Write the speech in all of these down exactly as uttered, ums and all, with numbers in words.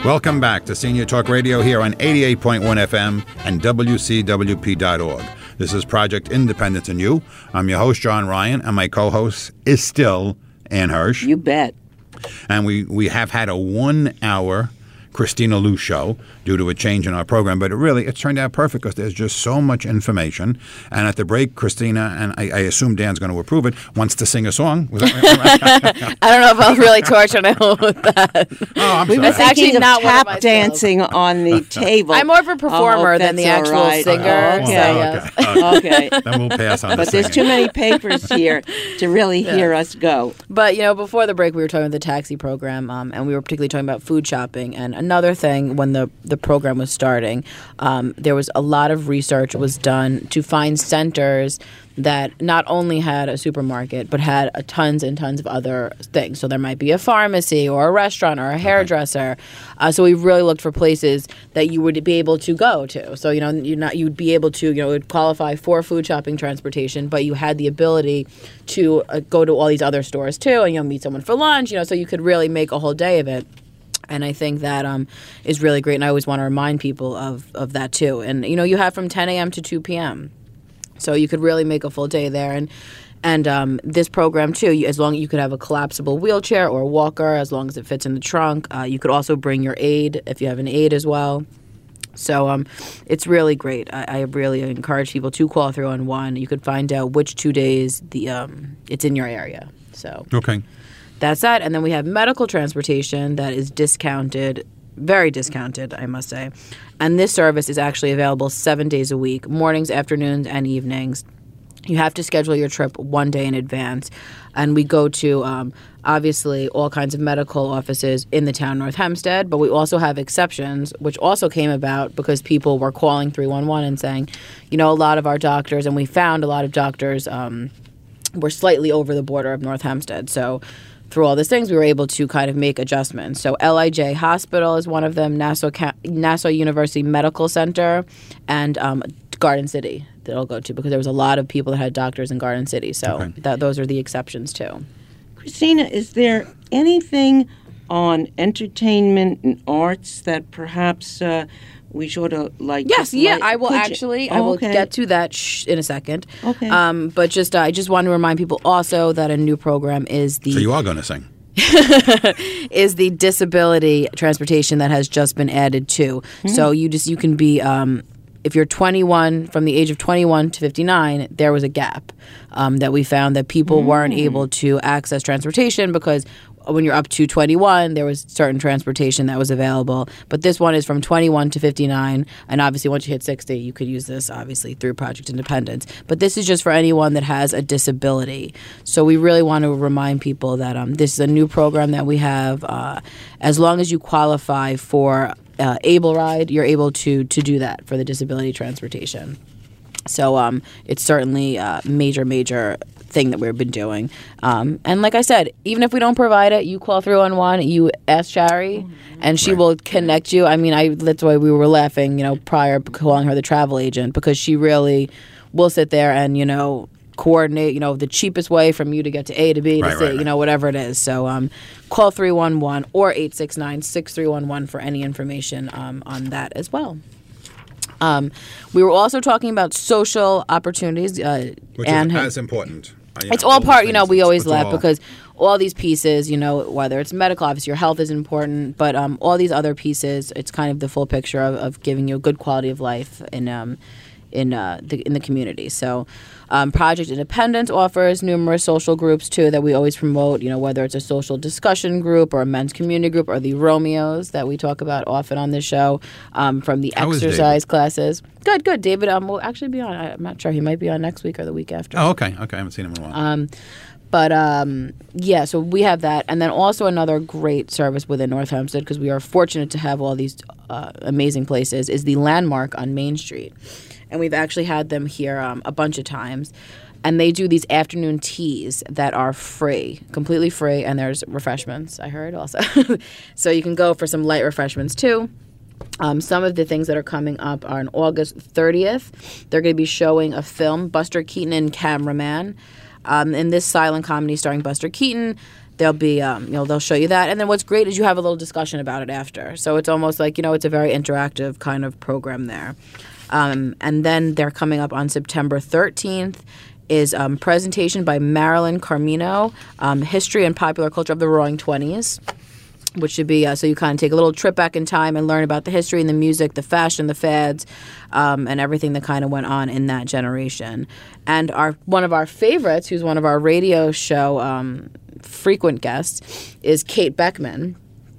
Welcome back to Senior Talk Radio here on eighty-eight point one F M and W C W P dot org. This is Project Independence and You. I'm your host, John Ryan, and my co-host is still Ann Hirsch. You bet. And we, we have had a one-hour Christina Lou show due to a change in our program, but it really, it's turned out perfect because there's just so much information. And at the break, Christina, and I, I assume Dan's going to approve it, wants to sing a song. Was that right? I don't know if I'll really torture him with that. Oh, I'm we sorry. were thinking of not one of tap my dancing on the table. I'm more of a performer oh, than the that's actual all right. singer. Oh, so okay. yes. okay. okay. Okay. Then we'll pass on the But there's singing. too many papers here to really Yeah. hear us go. But, you know, before the break, we were talking about the taxi program, um, and we were particularly talking about food shopping. And another thing, when the, the program was starting, um, there was a lot of research was done to find centers that not only had a supermarket, but had a tons and tons of other things. So there might be a pharmacy or a restaurant or a hairdresser. Uh, so we really looked for places that you would be able to go to. So, you know, you're not, you'd be able to, you know, it would qualify for food shopping transportation, but you had the ability to uh, go to all these other stores too, and, you know, meet someone for lunch, you know, so you could really make a whole day of it. And I think that um, is really great, and I always want to remind people of, of that too. And, you know, you have from ten a.m. to two p.m., so you could really make a full day there. And and um, this program, too, you, as long as you could have a collapsible wheelchair or a walker, as long as it fits in the trunk. Uh, you could also bring your aid if you have an aid as well. So um, it's really great. I, I really encourage people to call three one one. You could find out which two days the um, it's in your area. So Okay. that's that. And then we have medical transportation that is discounted, very discounted, I must say. And this service is actually available seven days a week, mornings, afternoons, and evenings. You have to schedule your trip one day in advance. And we go to, um, obviously, all kinds of medical offices in the town North Hempstead, but we also have exceptions, which also came about because people were calling three one one and saying, you know, a lot of our doctors, and we found a lot of doctors um, were slightly over the border of North Hempstead. So through all these things, we were able to kind of make adjustments. So L I J Hospital is one of them, Nassau, Nassau University Medical Center, and um, Garden City that I'll go to because there was a lot of people that had doctors in Garden City. So Okay. that, those are the exceptions too. Christina, is there anything on entertainment and arts that perhaps uh, we should have like? Yes, yeah, I will Could you- actually. I Oh, will okay. get to that sh- in a second. Okay. Um, but just uh, I just want to remind people also that a new program is the So you are going to sing. is the disability transportation that has just been added to. Mm. So you just you can be um, if you're twenty-one, from the age of twenty-one to fifty-nine, there was a gap um, that we found that people Mm. weren't able to access transportation because when you're up to twenty-one, there was certain transportation that was available. But this one is from twenty-one to fifty-nine. And obviously, once you hit sixty, you could use this, obviously, through Project Independence. But this is just for anyone that has a disability. So we really want to remind people that um, this is a new program that we have. Uh, as long as you qualify for uh, Able Ride, you're able to, to do that for the disability transportation. So um, it's certainly a major, major thing that we've been doing. Um, and like I said, even if we don't provide it, you call three one one, you ask Shari, and she Right. will connect you. I mean, I that's why we were laughing, you know, prior calling her the travel agent, because she really will sit there and, you know, coordinate, you know, the cheapest way from you to get to A to B to Right, C, right, you right. know, whatever it is. So um, call three one one or eight six nine, six three one one for any information um, on that as well. Um, we were also talking about social opportunities. Uh, Which and is had- as important. Uh, you it's know, all the part, you know, things, we it's- always it's laugh all- because all these pieces, you know, whether it's medical office, your health is important, but um, all these other pieces, it's kind of the full picture of, of giving you a good quality of life in um, in uh, the in the community. So um, Project Independence offers numerous social groups, too, that we always promote, you know, whether it's a social discussion group or a men's community group or the Romeos that we talk about often on this show, um, from the How is exercise classes. Good, good. David um, will actually be on. I'm not sure. He might be on next week or the week after. Oh, okay. Okay. I haven't seen him in a while. Um, but um, yeah, so we have that, and then also another great service within North Hempstead, because we are fortunate to have all these uh, amazing places, is the Landmark on Main Street, and we've actually had them here um, a bunch of times, and they do these afternoon teas that are free, completely free, and there's refreshments. I heard also, so you can go for some light refreshments too. Um, some of the things that are coming up are on August thirtieth. They're going to be showing a film, Buster Keaton and Cameraman. Um, in this silent comedy starring Buster Keaton, they'll be, um, you know, they'll show you that. And then what's great is you have a little discussion about it after. So it's almost like, you know, it's a very interactive kind of program there. Um, and then they're coming up on September thirteenth is um, presentation by Marilyn Carmino, um, History and Popular Culture of the Roaring Twenties, which should be, uh, so you kind of take a little trip back in time and learn about the history and the music, the fashion, the fads, um, and everything that kind of went on in that generation. And our one of our favorites, who's one of our radio show um, frequent guests, is Kate Beckman.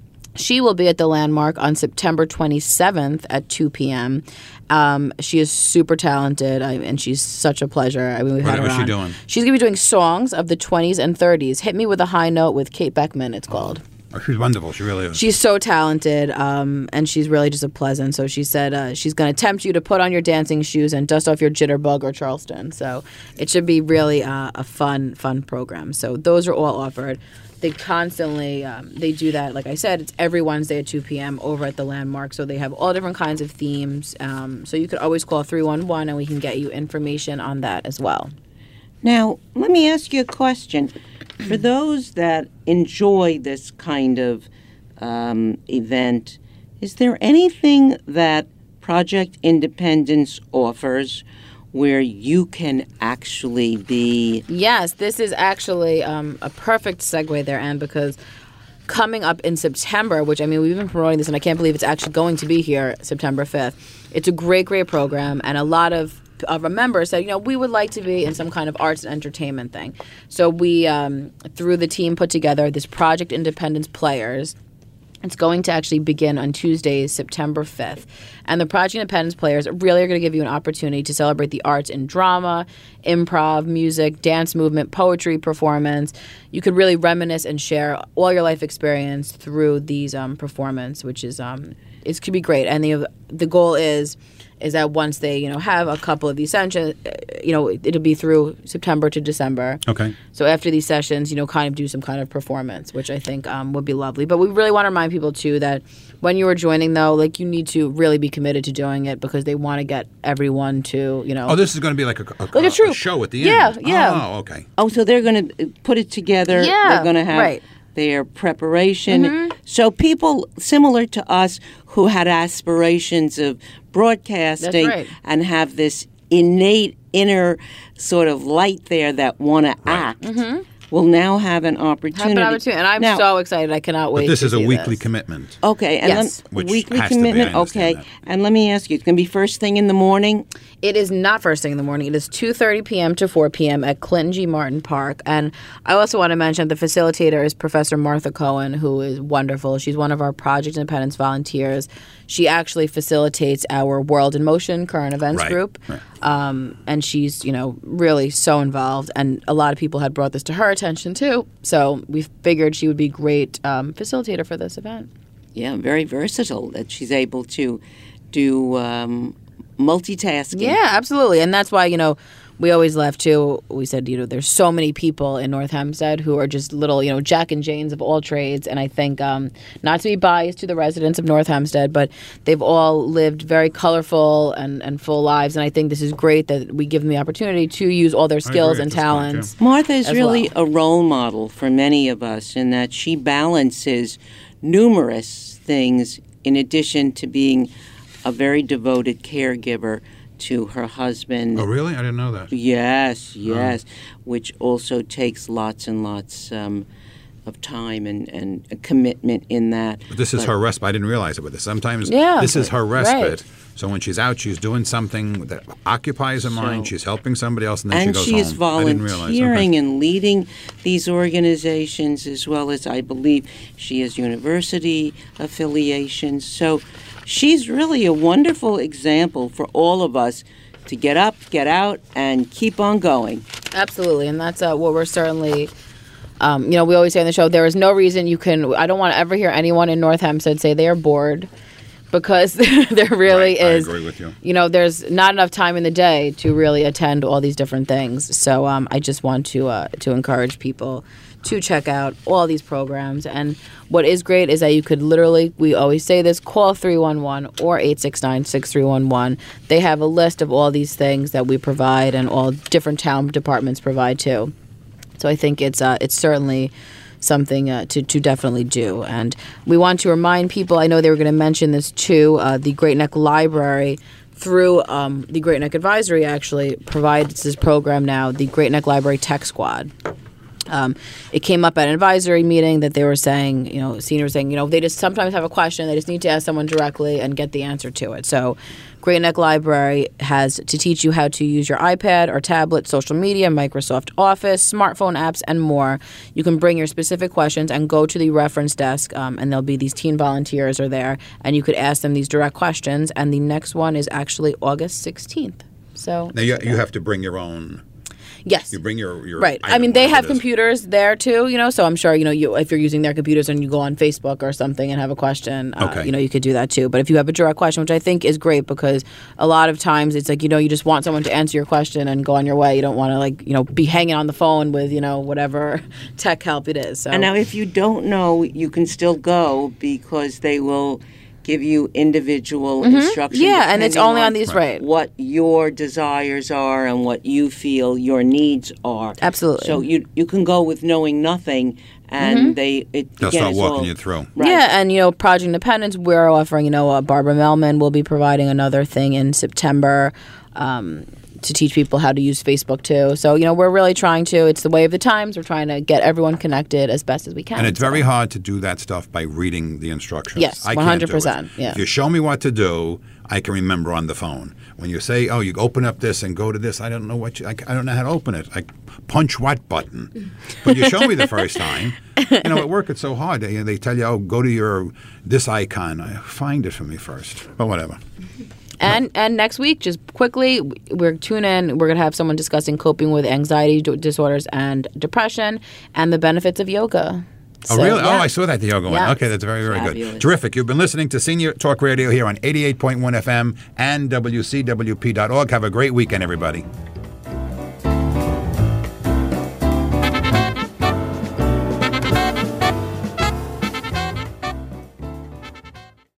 She will be at the Landmark on September twenty-seventh at two p.m. Um, she is super talented, I, and she's such a pleasure. I mean, we've What had her was she on. doing? She's going to be doing songs of the twenties and thirties. Hit Me with a High Note with Kate Beckman, it's called. Oh, she's wonderful. She really is. She's so talented, um, and she's really just a pleasant. So she said uh, she's going to tempt you to put on your dancing shoes and dust off your jitterbug or Charleston. So it should be really uh, a fun, fun program. So those are all offered. They constantly, um, they do that. Like I said, it's every Wednesday at two p.m. over at the Landmark. So they have all different kinds of themes. Um, so you could always call three one one and we can get you information on that as well. Now, let me ask you a question. For those that enjoy this kind of um, event, is there anything that Project Independence offers where you can actually be... Yes, this is actually um, a perfect segue there, Anne, because coming up in September, which, I mean, we've been promoting this, and I can't believe it's actually going to be here September fifth. It's a great, great program, and a lot of of our members said, you know, we would like to be in some kind of arts and entertainment thing. So we, um, through the team, put together this Project Independence Players. It's going to actually begin on Tuesday, September fifth. And the Project Independence Players really are going to give you an opportunity to celebrate the arts in drama, improv, music, dance movement, poetry, performance. You could really reminisce and share all your life experience through these um, performances, which is um, it could be great. And the the goal is is that once they, you know, have a couple of these sessions, you know, it'll be through September to December. Okay. So after these sessions, you know, kind of do some kind of performance, which I think um, would be lovely. But we really want to remind people, too, that when you are joining, though, like, you need to really be committed to doing it because they want to get everyone to, you know. Oh, this is going to be like a, a, Like a a troupe. show at the Yeah, end. yeah. Oh, okay. Oh, so they're going to put it together. Yeah, They're going to have right. their preparation. Mm-hmm. So people similar to us who had aspirations of broadcasting That's right. and have this innate inner sort of light there that want to act will now have an opportunity. Have an opportunity. And I'm Now- so excited. I cannot wait But this to is a see weekly this. commitment. Okay, and Yes. lem- Which weekly has to be, I commitment. understand Okay, that. and let me ask you, it's going to be first thing in the morning. It is not first thing in the morning. It is two thirty p.m. to four p.m. at Clinton G. Martin Park. And I also want to mention the facilitator is Professor Martha Cohen, who is wonderful. She's one of our Project Independence volunteers. She actually facilitates our World in Motion current events Right, group. right. Um, and she's, you know, really so involved. And a lot of people had brought this to her attention, too. So we figured she would be a great um, facilitator for this event. Yeah, very versatile that she's able to do um, multitasking. Yeah, absolutely. And that's why, you know, we always laugh too. We said, you know, there's so many people in North Hempstead who are just little, you know, Jack and Janes of all trades. And I think, um, not to be biased to the residents of North Hempstead, but they've all lived very colorful and, and full lives. And I think this is great that we give them the opportunity to use all their skills agree and at this point, talents. Martha is as really well. a role model for many of us in that she balances numerous things in addition to being a very devoted caregiver to her husband. Oh, really? I didn't know that. Yes, yes, which also takes lots and lots um, of time and, and a commitment in that. But this is But- her respite. I didn't realize it, but this, sometimes Yeah, this is her right. respite. So when she's out, she's doing something that occupies her mind. So- She's helping somebody else, and then And she goes she home. is I didn't realize. volunteering Okay. and leading these organizations as well as, I believe, she has university affiliations. So she's really a wonderful example for all of us to get up, get out, and keep on going. Absolutely, and that's uh, what we're certainly. Um, you know, we always say on the show, there is no reason you can. I don't want to ever hear anyone in North Hempstead say they are bored, because there really Right, I is. agree with you. You know, there's not enough time in the day to really attend all these different things. So um, I just want to uh, to encourage people to check out all these programs. And what is great is that you could literally, we always say this, call three one one or eight six nine, six three one one. They have a list of all these things that we provide and all different town departments provide too. So I think it's uh, it's certainly something uh, to, to definitely do. And we want to remind people, I know they were going to mention this too, uh, the Great Neck Library through um, the Great Neck Advisory actually provides this program now, the Great Neck Library Tech Squad. Um, it came up at an advisory meeting that they were saying, you know, seniors saying, you know, they just sometimes have a question, they just need to ask someone directly and get the answer to it. So Great Neck Library has to teach you how to use your iPad or tablet, social media, Microsoft Office, smartphone apps, and more. You can bring your specific questions and go to the reference desk, um, and there'll be these teen volunteers are there, and you could ask them these direct questions. And the next one is actually August sixteenth. So Now, you, you have to bring your own... Yes. You bring your, your right. I item, mean, they whatever have it is. computers there too, you know. So I'm sure, you know, you if you're using their computers and you go on Facebook or something and have a question, uh, Okay. you know, you could do that too. But if you have a direct question, which I think is great because a lot of times it's like, you know, you just want someone to answer your question and go on your way. You don't want to like, you know, be hanging on the phone with, you know, whatever tech help it is. So And now, if you don't know, you can still go because they will give you individual instructions. yeah, and it's depending only on these right. what your desires are and what you feel your needs are. Absolutely. So you you can go with knowing nothing, and they it They'll again, start it's walking all- you through. Right. Yeah, and you know, Project Independence, we're offering, you know, uh, Barbara Melman will be providing another thing in September um, to teach people how to use Facebook too. So, you know, we're really trying to, it's the way of the times. We're trying to get everyone connected as best as we can. And it's So- very hard to do that stuff by reading the instructions. Yes, I one hundred can't do it. percent, yeah. If you show me what to do, I can remember on the phone. When you say, oh, you open up this and go to this, I don't know what you, I, I don't know how to open it. I punch what button? But you show me the first time. You know, at work it's so hard. They, they tell you, oh, go to your, this icon. Find it for me first. But whatever. And and next week, just quickly, we're tune in. We're going to have someone discussing coping with anxiety d- disorders and depression and the benefits of yoga. Oh, So, really? yeah. Oh, I saw that, the yoga one. Yeah. Okay, that's very, very Fabulous. good. Terrific. You've been listening to Senior Talk Radio here on eighty-eight point one F M and W C W P dot org. Have a great weekend, everybody.